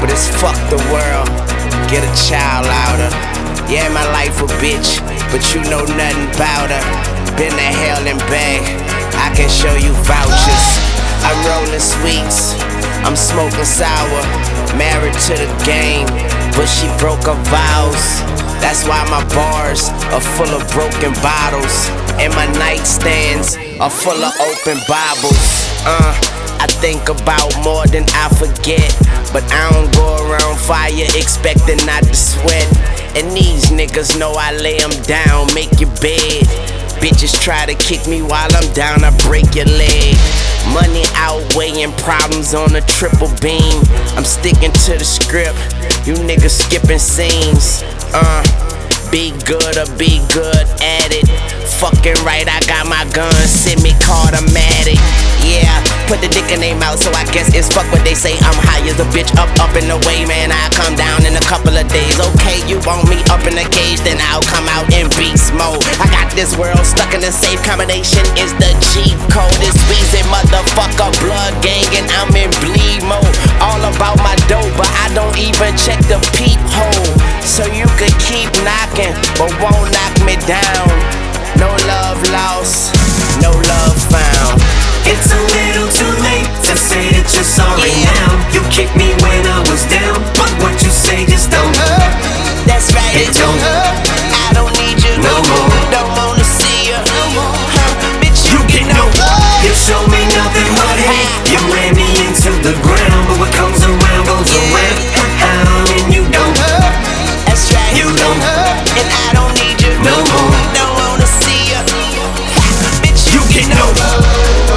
but it's fuck the world. Get a child out her. Yeah, my life a bitch, but you know nothing about her. Been to hell and back, I can show you vouchers. I'm rolling sweets, I'm smoking sour. Married to the game, but she broke her vows. That's why my bars are full of broken bottles, and my nightstands are full of open Bibles. I think about more than I forget, but I don't go around fire expecting not to sweat. And these niggas know I lay them down, make your bed. Bitches try to kick me while I'm down, I break your leg. Money outweighing problems on a triple beam. I'm sticking to the script, you niggas skipping scenes. Be good or be good at it. Fucking right, I got my gun, semi-automatic. Yeah, put the dick in their mouth, so I guess it's fuck what they say. I'm high as a bitch, up and away, man. I'll come down in a couple of days. Okay, you want me up in a cage, then I'll come out in beast mode. I got this world stuck in a safe combination, is the cheat code. It's Weezy, motherfucker, blood gang, and I'm in bleed mode. All about my dough, but I don't even check the peephole. So you could keep knocking, but won't knock me down. No love lost, no love found. It's a little too late to say that you're sorry now. You kicked me when I was down, but what you say just don't hurt. That's right, it don't hurt. I don't need you no more. Don't wanna see you no more. Bitch, you get no love. You show me nothing but hate. You ran me into the ground, but what comes around goes around. And you don't hurt. That's right, you don't hurt. And I don't need you no more. Don't wanna see you. Bitch, you get no love.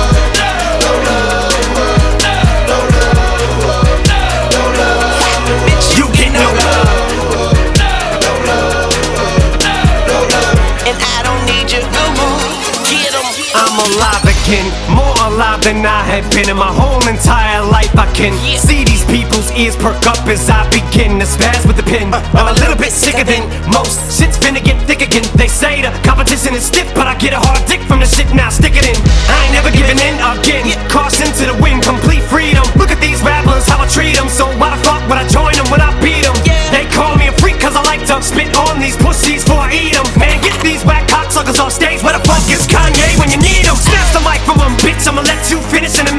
I'm alive again, more alive than I have been in my whole entire life. I can see these people's ears perk up as I begin to spaz with the pen. I'm a little bit sicker than most. Shit's finna get thick again. They say the competition is stiff, but I get a hard dick from the shit, now stick it in. I ain't never giving in again. Caution to the wind, complete freedom. Look at these rappers, how I treat them. So why the fuck would I join them when I beat them? They call me a freak cause I like to spit on these pussies before I eat them. Man, get these whack cocksuckers off stage. Where the fuck is Kanye when you need him? Snatch the mic from him, bitch, I'ma let you finish in a